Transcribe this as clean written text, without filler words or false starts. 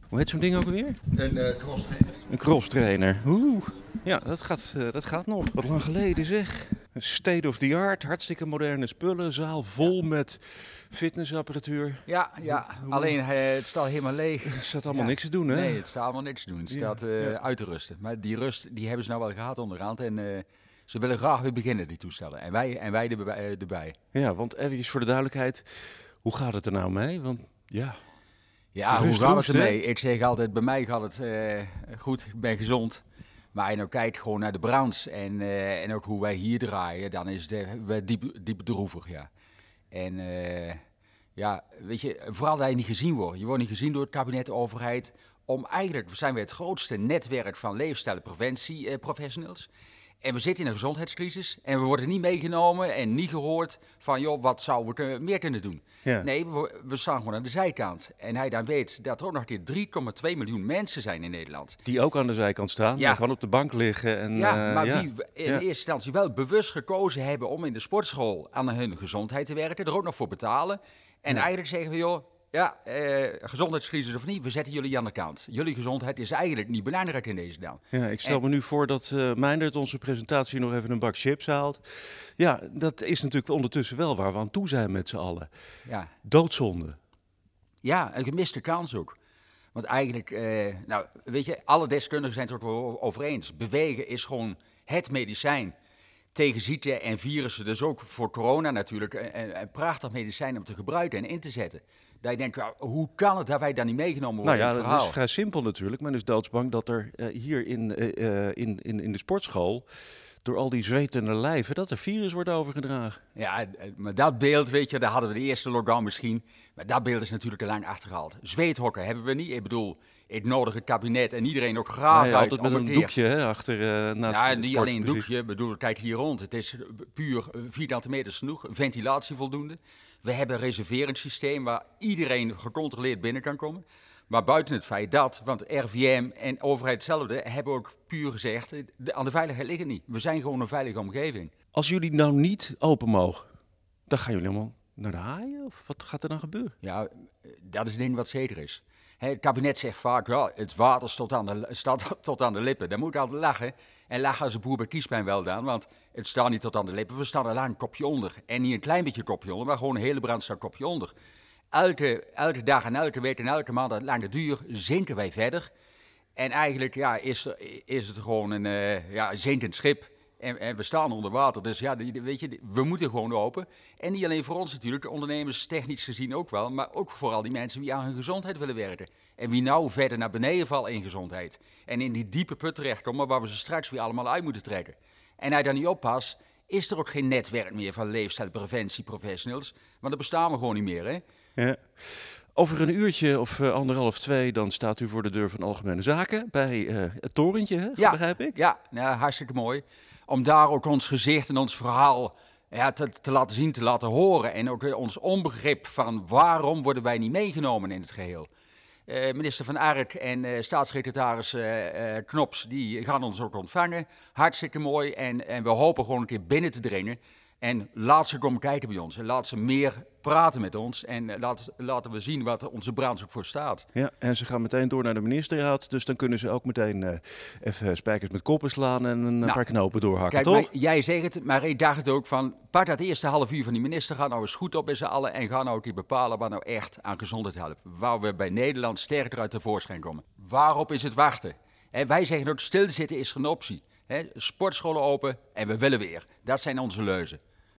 Hoe heet zo'n ding ook alweer? Een crosstrainer. Een crosstrainer. Oeh. Ja, dat gaat nog. Wat lang geleden zeg. State of the art, hartstikke moderne spullen. Zaal vol met fitnessapparatuur. Ja. Alleen het staat helemaal leeg. Er staat allemaal niks te doen, hè? Nee, het staat allemaal niks te doen. Het staat uit te rusten. Maar die rust die hebben ze nou wel gehad onderhand. En ze willen graag weer beginnen, die toestellen. En wij erbij. Ja, want even voor de duidelijkheid. Hoe gaat het er nou mee? Want ja... Ja, hoe gaat het ermee? Ik zeg altijd, bij mij gaat het goed, ik ben gezond. Maar als je nou kijkt gewoon naar de branche en ook hoe wij hier draaien, dan is het diep droevig, ja. En weet je, vooral dat je niet gezien wordt. Je wordt niet gezien door het kabinet, de overheid. Eigenlijk zijn we het grootste netwerk van leefstijlpreventie-professionals. En we zitten in een gezondheidscrisis en we worden niet meegenomen en niet gehoord van, joh, wat zouden we meer kunnen doen? Ja. Nee, we staan gewoon aan de zijkant. En hij dan weet dat er ook nog een keer 3,2 miljoen mensen zijn in Nederland. Die ook aan de zijkant staan, die gewoon op de bank liggen. En, maar die in eerste instantie wel bewust gekozen hebben om in de sportschool aan hun gezondheid te werken, er ook nog voor betalen. En eigenlijk zeggen we, joh, gezondheidscrisis of niet, we zetten jullie aan de kant. Jullie gezondheid is eigenlijk niet belangrijk in deze dag. Ja, ik stel me nu voor dat Meindert onze presentatie nog even een bak chips haalt. Ja, dat is natuurlijk ondertussen wel waar we aan toe zijn met z'n allen. Ja. Doodzonde. Ja, een gemiste kans ook. Want eigenlijk, weet je, alle deskundigen zijn het er over eens. Bewegen is gewoon het medicijn tegen ziekte en virussen. Dus ook voor corona natuurlijk een prachtig medicijn om te gebruiken en in te zetten. Dat je denkt, hoe kan het dat wij daar niet meegenomen worden in het verhaal? Dat is vrij simpel natuurlijk. Men is doodsbang dat er hier in de sportschool, door al die zwetende lijven, dat er virus wordt overgedragen. Ja, maar dat beeld, weet je, daar hadden we de eerste lockdown misschien. Maar dat beeld is natuurlijk al lang achtergehaald. Zweethokken hebben we niet. Ik bedoel, ik nodig het kabinet en iedereen ook graag uit. Altijd met een doekje achter niet alleen een doekje. Ik bedoel, kijk hier rond. Het is puur 4 meter genoeg. Ventilatie voldoende. We hebben een reserveringssysteem waar iedereen gecontroleerd binnen kan komen. Maar buiten het feit dat, want RVM en overheid hetzelfde hebben ook puur gezegd, aan de veiligheid ligt het niet. We zijn gewoon een veilige omgeving. Als jullie nou niet open mogen, dan gaan jullie helemaal naar de haaien? Of wat gaat er dan gebeuren? Ja, dat is het ding wat zeker is. Het kabinet zegt vaak, het water staat tot aan de lippen. Dan moet ik altijd lachen. En lachen als een boer bij kiespijn wel dan, want het staat niet tot aan de lippen. We staan er lang een kopje onder. En niet een klein beetje kopje onder, maar gewoon een hele brand staat een kopje onder. Elke dag en elke week en elke maand lange duur zinken wij verder. En eigenlijk is het gewoon een zinkend schip. En we staan onder water, dus weet je, we moeten gewoon open. En niet alleen voor ons natuurlijk, de ondernemers technisch gezien ook wel, maar ook voor al die mensen die aan hun gezondheid willen werken. En wie nou verder naar beneden vallen in gezondheid. En in die diepe put terechtkomen waar we ze straks weer allemaal uit moeten trekken. En als je daar niet oppast, is er ook geen netwerk meer van leefstijlpreventie-professionals. Want dat bestaan we gewoon niet meer, hè? Ja. Over een uurtje of 1,5, 2, dan staat u voor de deur van Algemene Zaken bij het torentje, hè? Begrijp ik? Ja, hartstikke mooi. Om daar ook ons gezicht en ons verhaal te laten zien, te laten horen. En ook ons onbegrip van waarom worden wij niet meegenomen in het geheel. Minister Van Ark en staatssecretaris Knops, die gaan ons ook ontvangen. Hartstikke mooi en we hopen gewoon een keer binnen te dringen. En laat ze komen kijken bij ons en laat ze meer praten met ons en laten we zien wat onze branche ook voor staat. Ja, en ze gaan meteen door naar de ministerraad, dus dan kunnen ze ook meteen even spijkers met koppen slaan en een paar knopen doorhakken, kijk, toch? Maar jij zegt het, maar ik dacht het ook van, pak dat eerste half uur van die minister, ga nou eens goed op met z'n allen en ga nou ook bepalen wat nou echt aan gezondheid helpt. Waar we bij Nederland sterker uit tevoorschijn komen. Waarop is het wachten? Wij zeggen ook, stilzitten is geen optie. Sportscholen open en we willen weer. Dat zijn onze leuzen.